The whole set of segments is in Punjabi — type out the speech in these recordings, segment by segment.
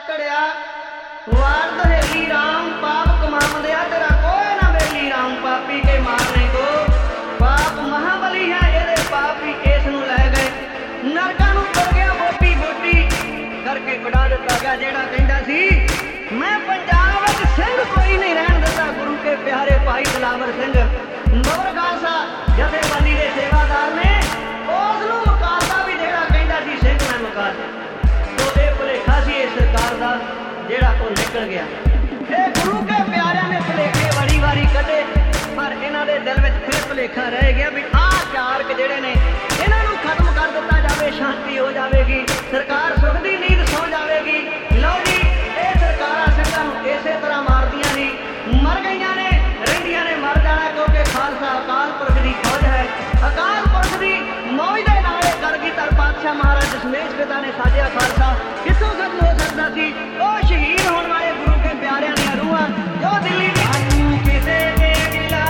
ਆਕੜਿਆ ਵਾਰ ਦਹੇਲੀ ਰਾਮ ਪਾਪ ਕਮਾਉਂਦਿਆ ਤੇਰਾ ਕੋਈ ਨਾ ਮੇਲੀ ਰਾਮ ਪਾਪੀ ਕੇ ਮਾਰਨੇ ਕੋ ਪਾਪ ਮਹਾਬਲੀ ਹੈ ਇਹਦੇ ਪਾਪੀ ਕੇਸ ਨੂੰ ਲੈ ਗਏ ਨਰਕਾਂ ਨੂੰ ਤੁਰ ਗਿਆ ਬੋਟੀ ਬੋਟੀ ਕਰਕੇ ਉਡਾ ਦਿੱਤਾ ਗਿਆ ਜਿਹੜਾ ਕਹਿੰਦਾ ਸੀ ਮੈਂ ਪੰਜਾਬ ਵਿੱਚ ਸਿੰਘ ਕੋਈ ਨਹੀਂ ਰਹਿਣ ਦਿੱਤਾ ਗੁਰੂ ਕੇ ਪਿਆਰੇ ਭਾਈ ਦਿਲਾਵਰ ਸਿੰਘ ਨਵਰ ਖਾਲਸਾ ਜਥੇਬੰਦੀ ਦੇ ਸੇਵਾਦਾਰ ਨੇ ਉਸ ਨੂੰ ਮੁਕਾਤਾ ਵੀ ਜਿਹੜਾ ਕਹਿੰਦਾ ਸੀ ਸਿੰਘ ਮੈਂ ਮੁਕਾ ਦਿੱਤਾ ਤੋ ਇਹ ਭੁਲੇਖਾ ਸੀ ਇਸ ਸਰਕਾਰ ਦਾ ਜਿਹੜਾ ਉਹ ਨਿਕਲ ਗਿਆ ਇਹ ਗੁਰੂ ਕੇ ਪਿਆਰਿਆਂ ਨੇ ਭੁਲੇਖੇ ਬੜੀ ਵਾਰੀ ਕੱਢੇ ਪਰ ਇਹਨਾਂ ਦੇ ਦਿਲ ਵਿੱਚ ਫਿਰ ਭੁਲੇਖਾ ਰਹਿ ਗਿਆ ਵੀ ਆਹ ਚਾਰਕ ਜਿਹੜੇ ਨੇ ਇਹਨਾਂ ਨੂੰ ਖਤਮ ਕਰ ਦਿੱਤਾ ਜਾਵੇ ਸ਼ਾਂਤੀ ਹੋ ਜਾਵੇਗੀ ਸਰਕਾਰ ਸੁਖ ਦੀ ਨੀਂਦ ਸੌ ਜਾਵੇਗੀ ਲਓ ਜੀ ਇਹ ਸਰਕਾਰਾਂ ਸਿੰਘਾਂ ਨੂੰ ਇਸੇ ਤਰ੍ਹਾਂ ਮਾਰਦੀਆਂ ਨਹੀਂ ਮਰ ਗਈਆਂ ਨੇ ਰਹਿੰਦੀਆਂ ਨੇ ਮਰ ਜਾਣਾ ਕਿਉਂਕਿ ਖਾਲਸਾ ਅਕਾਲ ਪੁਰਖ ਦੀ ਫੌਜ ਹੈ ਅਕਾਲ ਪੁਰਖ ਦੀ ਮੌਜ ਦੇ ਨਾਲੇ ਕਲਗੀਧਰ ਪਾਤਸ਼ਾਹ ਮਹਾਰਾਜ ਦਸ਼ਮੇਸ਼ ਪਿਤਾ ਨੇ ਸਾਜਿਆ ਖਾਲਸਾ ਕਿੱਥੋਂ ਖਤਮ ਹੋ ਸਕਦਾ ਸੀ ਉਹ ਸ਼ਹੀਦ ਹੋਣ ਵਾਲੇ ਗੁਰੂ ਕੇ ਪਿਆਰਿਆਂ ਦੀਆਂ ਰੂਹਾਂ ਜੋ ਦਿੱਲੀ ਦੀ ਕਿਸੇ ਦੇ ਗਿਲਾ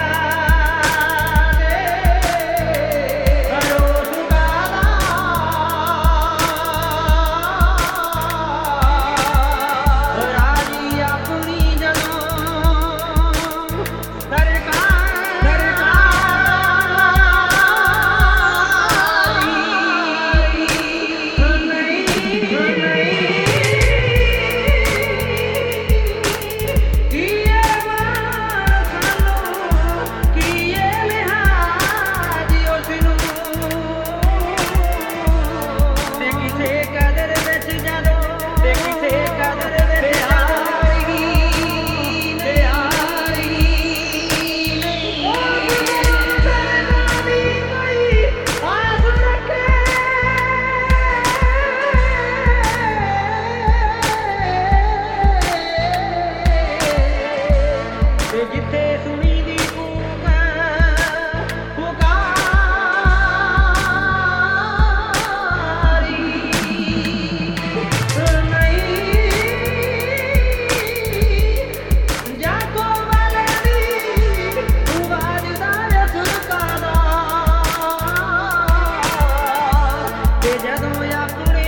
ਜਦੋਂ ਆਪਣੇ